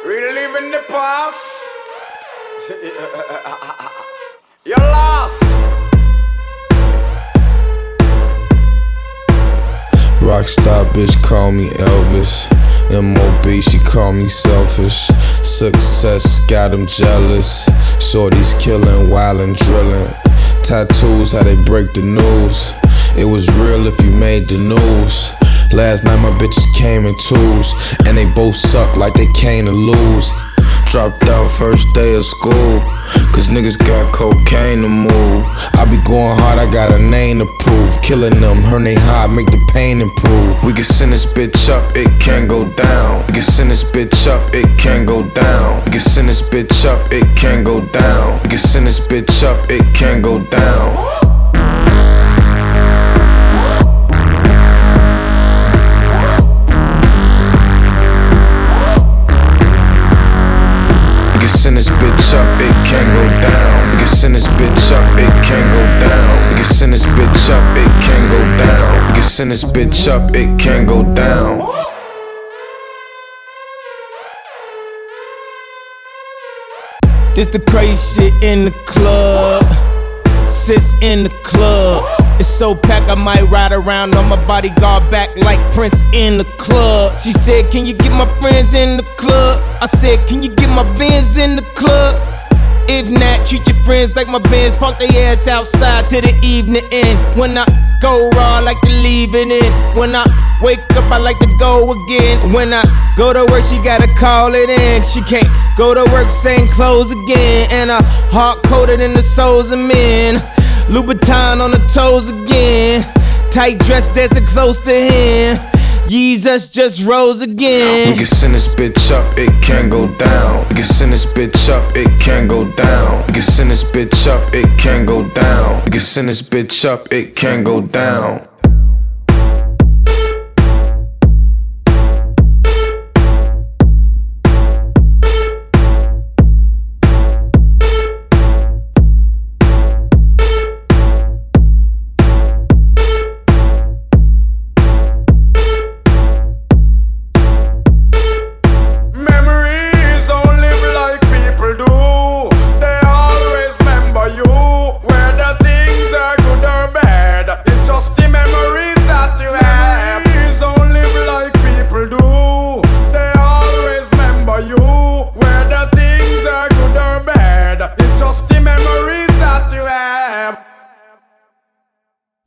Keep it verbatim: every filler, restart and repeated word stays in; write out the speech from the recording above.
Reliving the past. You're lost. Rockstar bitch call me Elvis. M O B she call me selfish. Success got 'em jealous. Shorties killing, wildin', drillin'. Tattoos, how they break the news. It was real if you made the news. Last night my bitches came in twos, and they both suck like they came to lose. Dropped out first day of school, cause niggas got cocaine to move. I be going hard, I got a name to prove. Killing them, her they high, make the pain improve. We can send this bitch up, it can go down. We can send this bitch up, it can go down. We can send this bitch up, it can go down. We can send this bitch up, it can go down. We can send this bitch up, it can go down. We can send this bitch up, it can go down. We can send this bitch up, it can go down. We can send this bitch up, it can go down. This the crazy shit in the club. Sis in the club. It's so packed I might ride around on my bodyguard back like Prince in the club. She said, can you get my friends in the club? I said, can you get my Benz in the club? If not, treat your friends like my Benz. Park their ass outside till the evening end. When I go raw, I like to leave it in. When I wake up, I like to go again. When I go to work, she gotta call it in. She can't go to work, same clothes again. And I hard-coded in the souls of men. Louboutin on the toes again. Tight dress dancing close to him. Jesus just rose again. We can send this bitch up, it can go down. We can send this bitch up, it can go down. We can send this bitch up, it can go down. We can send this bitch up, it can go down.